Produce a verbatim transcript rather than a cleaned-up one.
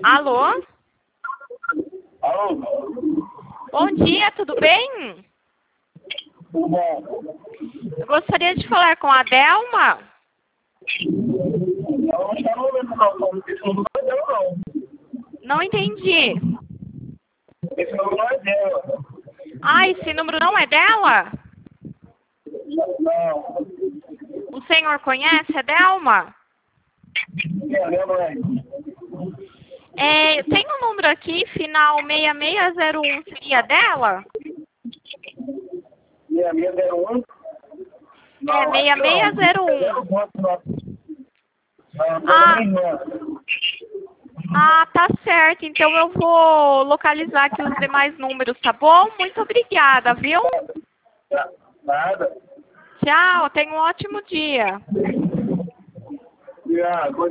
Alô? Alô? Bom dia, tudo bem? Tudo bom? Eu gostaria de falar com a Delma. Ela não está no momento não, esse número não é dela não. Não entendi. Esse número não é dela. Ah, esse número não é dela? Não. O senhor conhece a Delma? É, lembra aí? É, tem um número aqui, final seis seis zero um, seria dela? E a minha zero um? É, seis seis zero um. Não, Ah, não. ah, tá certo. Então eu vou localizar aqui os demais números, tá bom? Muito obrigada, viu? Nada. Tchau, tenha um ótimo dia. Obrigado.